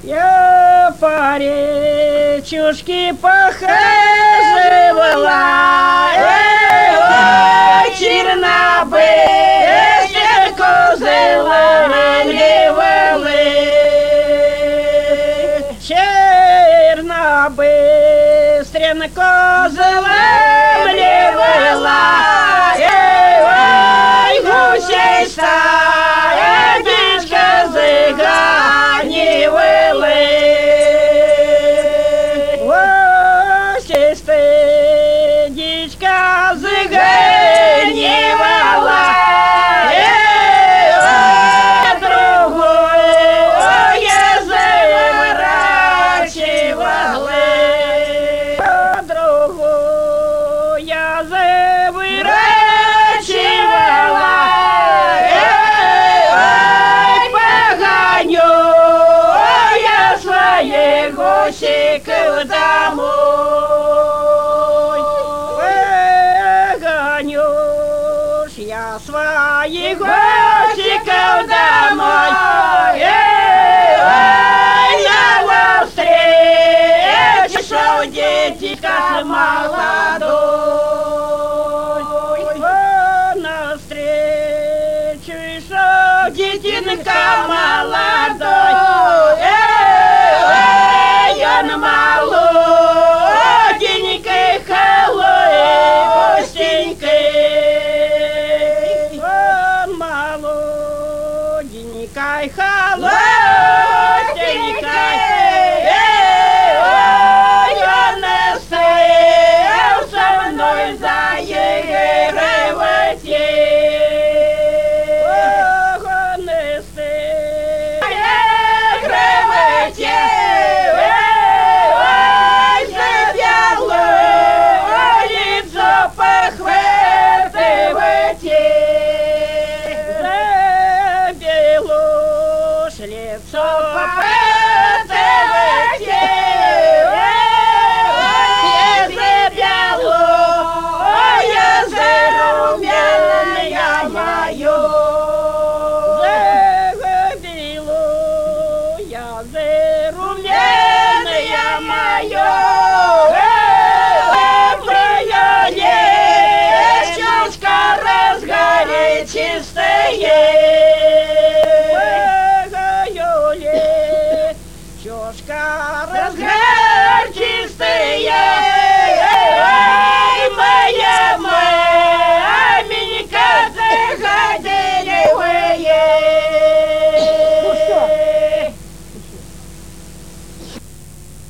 Я по речушке похаживала, чернобыльные козы ломливали. Чернобыстрен козы ломливала, гусей стая дичка заганивала. Гусей стая дичка заганивала, другое заворачивала. Другое заворачивала. Погоню я своих гусиков домой. Погоню я своих гусиков домой. Я навстречу шел детишка молодой. Навстречу шел детинка молодой. Он молоденький, холой, густенький. Он молоденький, холоденький. Он сел со мной заигрывать. Он сел заигрывать. Лицо